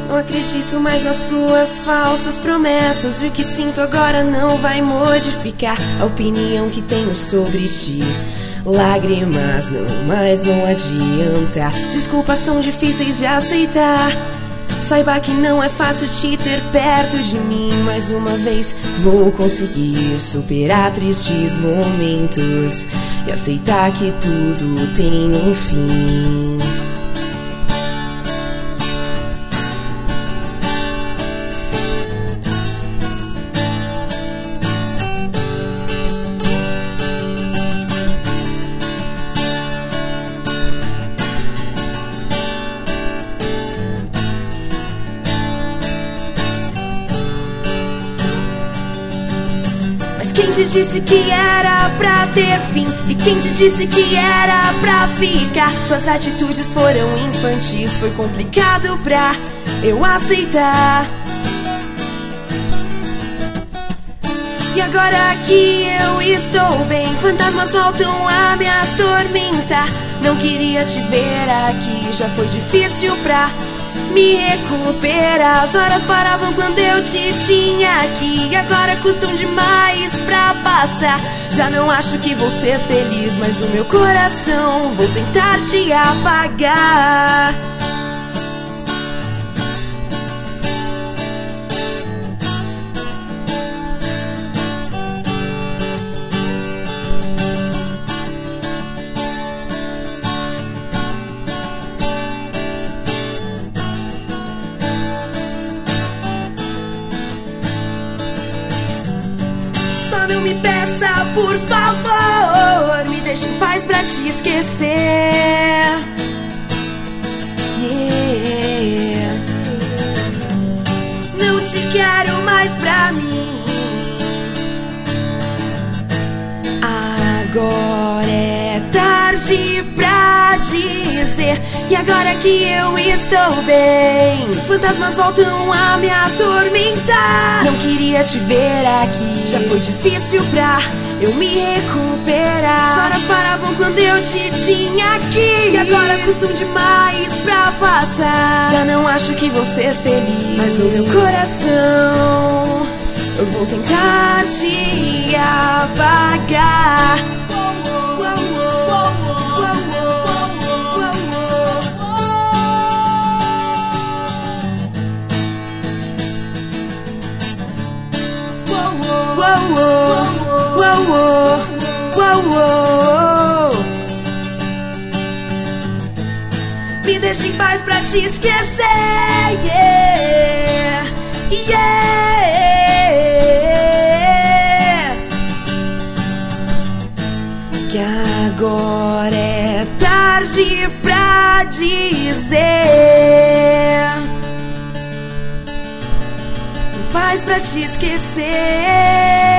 Não acredito mais nas tuas falsas promessas. O que sinto agora não vai modificar a opinião que tenho sobre ti. Lágrimas não mais vão adiantar. Desculpas são difíceis de aceitar. Saiba que não é fácil te ter perto de mim. Mais uma vez vou conseguir superar tristes momentos e aceitar que tudo tem um fim. Quem te disse que era pra ter fim? E quem te disse que era pra ficar? Suas atitudes foram infantis, foi complicado pra eu aceitar. E agora que eu estou bem, fantasmas voltam a me atormentar. Não queria te ver aqui, já foi difícil pra me recuperar. As horas paravam quando eu te tinha aqui, agora custam demais pra passar. Já não acho que vou ser feliz, mas no meu coração vou tentar te apagar. Só não me peça, por favor, me deixe em paz pra te esquecer. Yeah. Não te quero mais pra mim. Agora é tarde pra dizer. E agora que eu estou bem, fantasmas voltam a me atormentar. Não queria te ver aqui, já foi difícil pra eu me recuperar. As horas paravam quando eu te tinha aqui, e agora custam demais pra passar. Já não acho que vou ser feliz, mas no meu coração eu vou tentar te apagar. Me deixa em paz pra te esquecer. Yeah, yeah. Que agora é tarde pra dizer. Paz pra te esquecer.